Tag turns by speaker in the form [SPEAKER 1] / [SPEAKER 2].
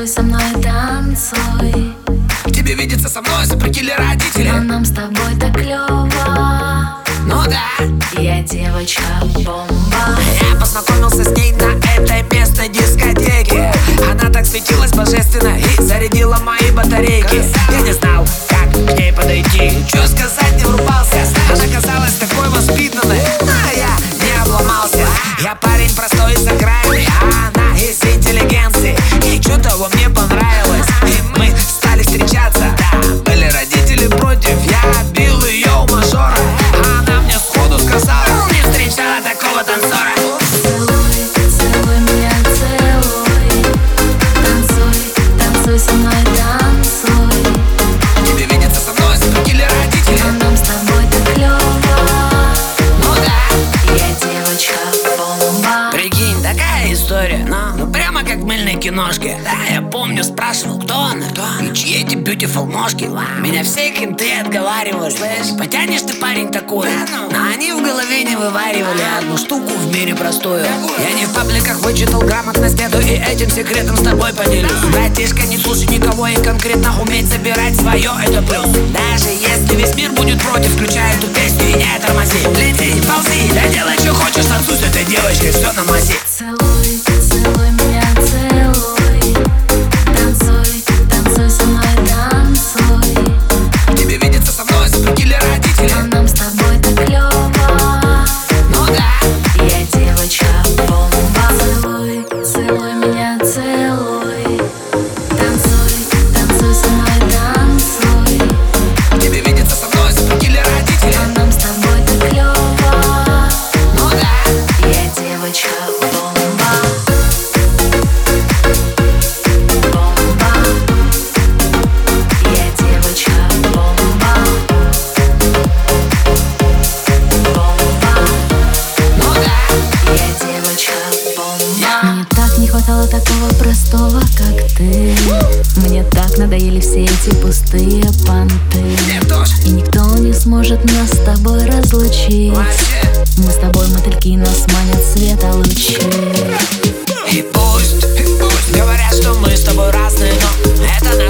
[SPEAKER 1] Танцуй со мной, танцуй.
[SPEAKER 2] Тебе видится со мной запретили родители.
[SPEAKER 1] Но нам с тобой так клёво.
[SPEAKER 2] Ну да,
[SPEAKER 1] Я девочка-бомба.
[SPEAKER 2] я познакомился с ней на этой местной дискотеке. Она так светилась божественно и зарядила мои батарейки. Я не знал, как к ней подойти, что сказать не врубался. Она казалась такой воспитанной, а я не обломался. Я парень простой и сакральный, а она из интеллигенции. И что-то во мне понравилось, и мы стали встречаться. Да, были родители против, я бил ее у мажора, а она мне сходу сказала: не встречала такого танцора.
[SPEAKER 1] Целуй, целуй меня, целуй. Танцуй, танцуй со мной, танцуй.
[SPEAKER 2] Тебе видится со мной запретили родители.
[SPEAKER 1] Но нам с тобой так клёво.
[SPEAKER 2] Ну да,
[SPEAKER 1] Я девочка-бомба.
[SPEAKER 2] прикинь, такая история, ну прямо как в мыльной киношке. Да, я помню, спрашивал, кто она, и чьи эти beautiful ножки. Меня все кенты отговаривали: слышь, потянешь ты, парень, такой. Но они в голове не вываривали одну штуку в мире простую. Я не в пабликах вычитал грамотность эту, и этим секретом с тобой поделюсь. Братишка, не слушай никого, и конкретно уметь забирать свое — это плюс. Даже если весь мир будет против, включай эту песню и не тормози. Лети, ползи, да делай, что хочешь, танцуй с этой девочкой, все на мази.
[SPEAKER 1] Целуй, целуй меня, целуй. Танцуй, танцуй со мной, танцуй.
[SPEAKER 2] Тебе видится со мной запретили родители.
[SPEAKER 1] Но нам с тобой так клёво.
[SPEAKER 2] Ну да,
[SPEAKER 1] Я девочка-бомба. Целуй, целуй меня, целуй. Танцуй, танцуй со мной, танцуй.
[SPEAKER 2] тебе видится со мной запретили родители.
[SPEAKER 1] Но нам с тобой так клёво.
[SPEAKER 2] Ну да,
[SPEAKER 1] Я девочка-бомба. Бомба. Я девочка-бомба. Бомба.
[SPEAKER 2] ну да.
[SPEAKER 1] Я девочка-бомба. Мне так не хватало такого простого, как ты. Мне так надоели все эти пустые понты.
[SPEAKER 2] Мне тоже.
[SPEAKER 1] И никто не сможет нас с тобой разлучить.
[SPEAKER 2] Вообще.
[SPEAKER 1] Мы с тобой мотыльки, нас манят света лучи.
[SPEAKER 2] И пусть говорят, что мы с тобой разные, но это